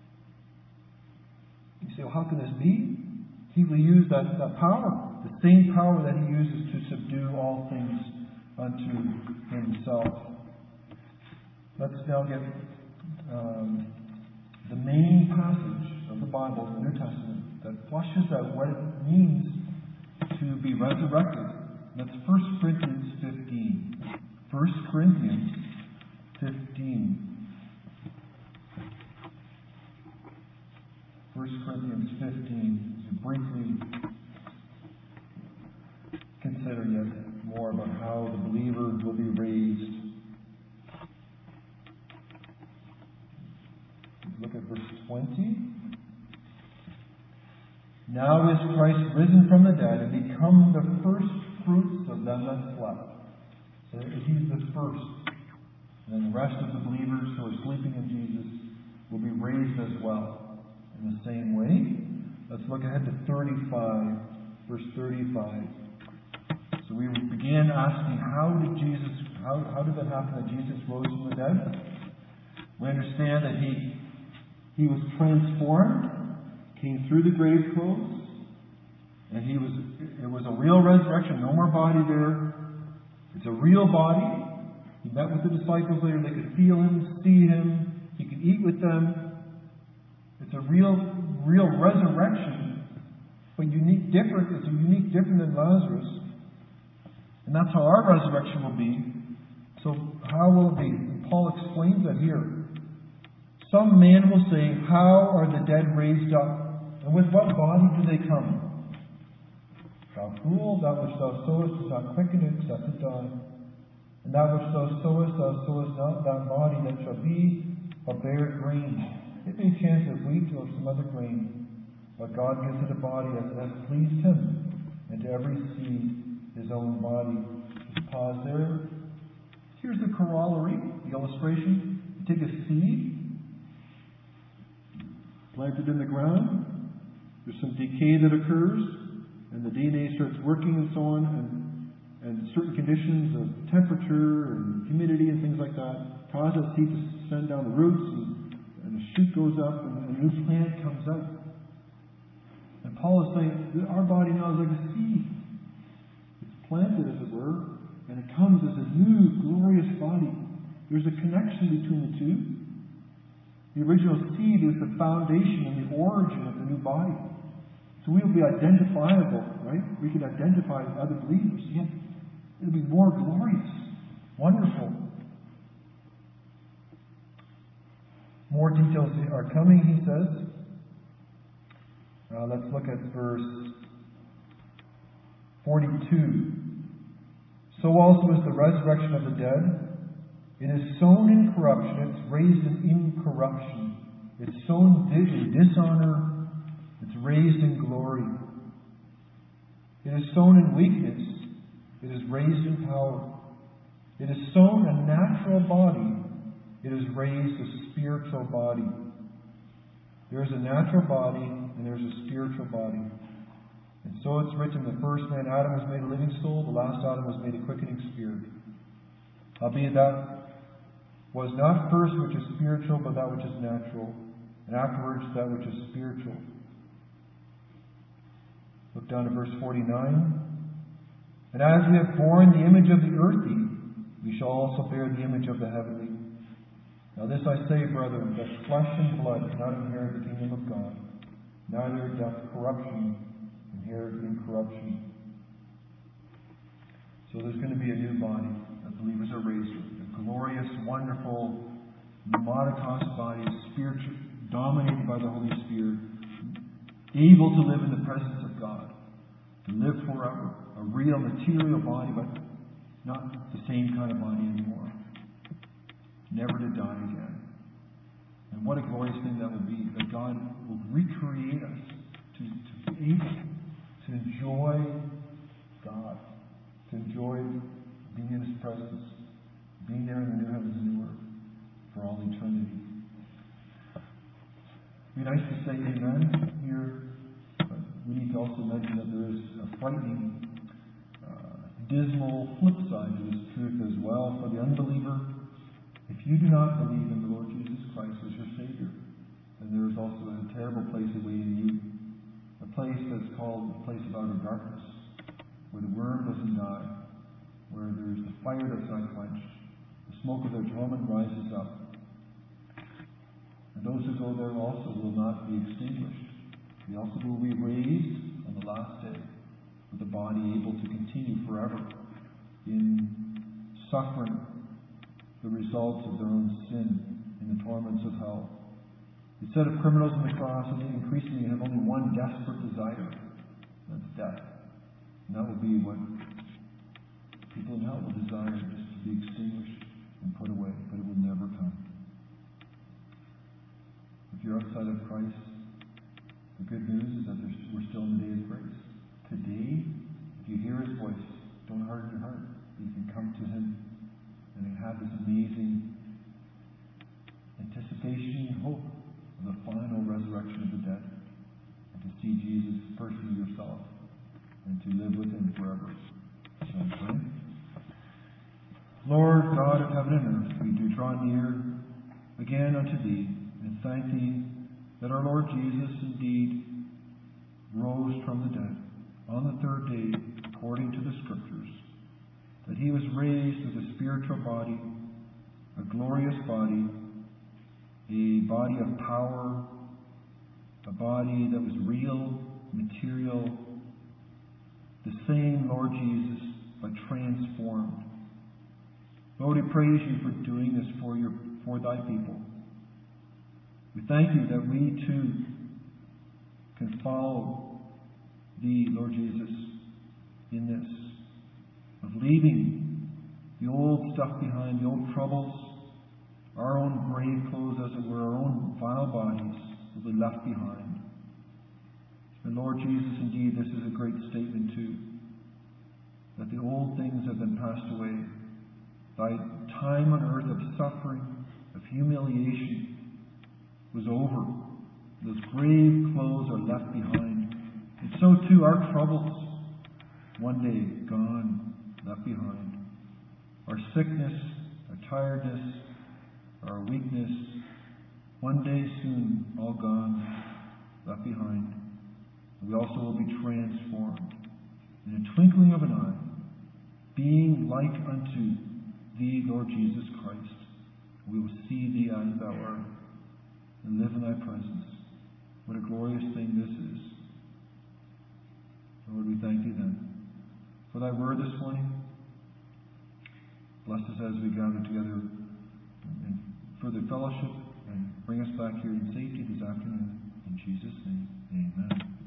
You say, well, how can this be? He will use that power, the same power that he uses to subdue all things unto himself. Let's now get the main passage of the Bible, the New Testament, that flushes out what it means to be resurrected. That's 1 Corinthians 15. 1 Corinthians 15. 1 Corinthians 15. To briefly consider yet more about how the believer will be raised. Look at verse 20. Now is Christ risen from the dead and become the first fruits of them that slept. So He's the first. And then the rest of the believers who are sleeping in Jesus will be raised as well. In the same way, let's look ahead to 35, verse 35. So we began asking, how did that happen that Jesus rose from the dead? We understand that He was transformed, came through the grave clothes, and it was a real resurrection. No more body there. It's a real body. He met with the disciples later. They could feel Him, see Him. He could eat with them. It's a real resurrection, but unique, different. It's a unique, different than Lazarus. And that's how our resurrection will be. So how will it be? And Paul explains that here. Some man will say, how are the dead raised up? And with what body do they come? Thou fool, that which thou sowest is not quickened except it die. And that which thou sowest not that body that shall be, but bare grain. It may chance of wheat or some other grain. But God gives it a body as it has pleased Him, and to every seed His own body. Just pause there. Here's the corollary, the illustration. You take a seed, plant it in the ground, there's some decay that occurs, and the DNA starts working and so on, and certain conditions of temperature and humidity and things like that cause that seed to send down the roots, and a shoot goes up, and a new plant comes out. And Paul is saying that our body now is like a seed. It's planted, as it were, and it comes as a new, glorious body. There's a connection between the two. The original seed is the foundation and the origin of the new body. So we will be identifiable, right? We can identify with other believers. Yet it'll be more glorious, wonderful. More details are coming, he says. Let's look at verse 42. So also is the resurrection of the dead. It is sown in corruption, it's raised in incorruption. It's sown in dishonor, it's raised in glory. It is sown in weakness, it is raised in power. It is sown a natural body, it is raised a spiritual body. There is a natural body and there is a spiritual body. And so it's written, the first man, Adam, was made a living soul, the last Adam was made a quickening spirit. Albeit that was not first which is spiritual, but that which is natural, and afterwards that which is spiritual. Look down to verse 49. And as we have borne the image of the earthy, we shall also bear the image of the heavenly. Now this I say, brethren, that flesh and blood cannot inherit the kingdom of God, neither doth corruption inherit incorruption. So there's going to be a new body that believers are raised with. A glorious, wonderful, pneumatikos body, spiritual, dominated by the Holy Spirit, able to live in the presence of God, to live forever. A real material body, but not the same kind of body anymore. Never to die again. And what a glorious thing that will be, that God will recreate us to be able to enjoy God, to enjoy being in His presence, being there in the new heavens and new earth for all eternity. It'd be nice to say amen here, but we need to also mention that there is a frightening, dismal flip side to this truth as well for the unbeliever. If you do not believe in the Lord Jesus Christ as your Savior, then there is also a terrible place awaiting you. A place that's called the place of outer darkness, where the worm doesn't die, where there's the fire that's not quenched, the smoke of their torment rises up. And those who go there also will not be extinguished. They also will be raised on the last day, with the body able to continue forever in suffering the results of their own sin in the torments of hell. Instead of criminals on the cross, they increasingly have only one desperate desire. That's death. And that will be what people in hell will desire, just to be extinguished and put away, but it will never come. If you're outside of Christ, The good news is that we're still in the day of grace. Today, if you hear His voice, don't harden your heart. You can come to Him and have this amazing anticipation and hope of the final resurrection of the dead, and to see Jesus personally yourself, and to live with Him forever. So I pray. Lord God of heaven and earth, we do draw near again unto Thee, and thank Thee that our Lord Jesus indeed rose from the dead on the third day, according to the Scriptures, that He was raised with a spiritual body, a glorious body, a body of power, a body that was real, material, the same Lord Jesus, but transformed. Lord, we praise You for doing this for Thy people. We thank You that we too can follow Thee, Lord Jesus, in this, of leaving the old stuff behind, the old troubles, our own grave clothes, as it were, our own vile bodies will be left behind. And Lord Jesus, indeed, this is a great statement too, that the old things have been passed away. Thy time on earth of suffering, of humiliation, was over. Those grave clothes are left behind. And so too our troubles, one day gone, left behind. Our sickness, our tiredness, our weakness, one day soon all gone, left behind. We also will be transformed in a twinkling of an eye, being like unto Thee, Lord Jesus Christ. We will see Thee as Thou art and live in Thy presence. What a glorious thing this is. Lord, we thank Thee then for Thy word this morning. Bless us as we gather together in further fellowship, and bring us back here in safety this afternoon. In Jesus' name, amen.